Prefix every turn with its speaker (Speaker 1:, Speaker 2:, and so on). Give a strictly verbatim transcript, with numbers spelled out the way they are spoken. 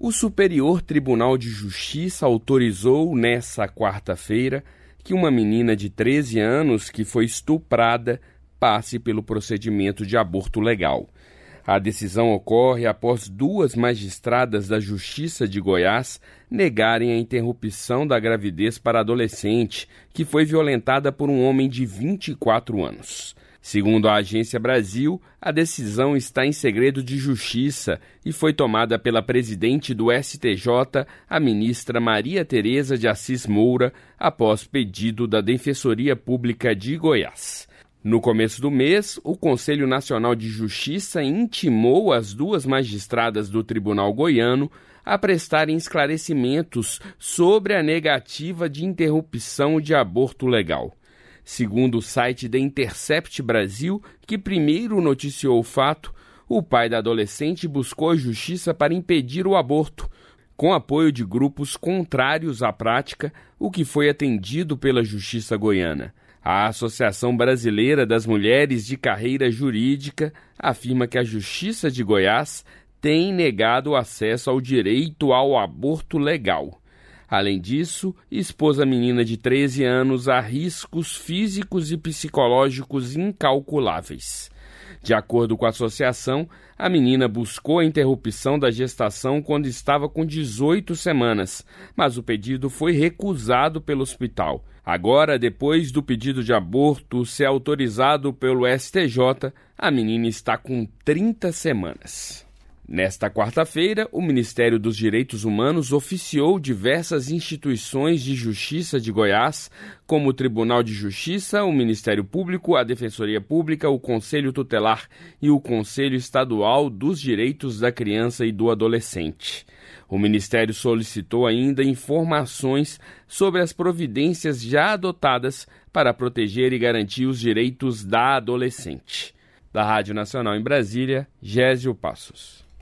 Speaker 1: O Superior Tribunal de Justiça autorizou, nesta quarta-feira, que uma menina de treze anos que foi estuprada passe pelo procedimento de aborto legal. A decisão ocorre após duas magistradas da Justiça de Goiás negarem a interrupção da gravidez para a adolescente, que foi violentada por um homem de vinte e quatro anos. Segundo a Agência Brasil, a decisão está em segredo de justiça e foi tomada pela presidente do S T J, a ministra Maria Tereza de Assis Moura, após pedido da Defensoria Pública de Goiás. No começo do mês, o Conselho Nacional de Justiça intimou as duas magistradas do Tribunal Goiano a prestarem esclarecimentos sobre a negativa de interrupção de aborto legal. Segundo o site The Intercept Brasil, que primeiro noticiou o fato, o pai da adolescente buscou a justiça para impedir o aborto, com apoio de grupos contrários à prática, o que foi atendido pela Justiça Goiana. A Associação Brasileira das Mulheres de Carreira Jurídica afirma que a Justiça de Goiás tem negado o acesso ao direito ao aborto legal. Além disso, expôs a menina de treze anos a riscos físicos e psicológicos incalculáveis. De acordo com a associação, a menina buscou a interrupção da gestação quando estava com dezoito semanas, mas o pedido foi recusado pelo hospital. Agora, depois do pedido de aborto ser autorizado pelo S T J, a menina está com trinta semanas. Nesta quarta-feira, o Ministério dos Direitos Humanos oficiou diversas instituições de justiça de Goiás, como o Tribunal de Justiça, o Ministério Público, a Defensoria Pública, o Conselho Tutelar e o Conselho Estadual dos Direitos da Criança e do Adolescente. O Ministério solicitou ainda informações sobre as providências já adotadas para proteger e garantir os direitos da adolescente. Da Rádio Nacional em Brasília, Gésio Passos.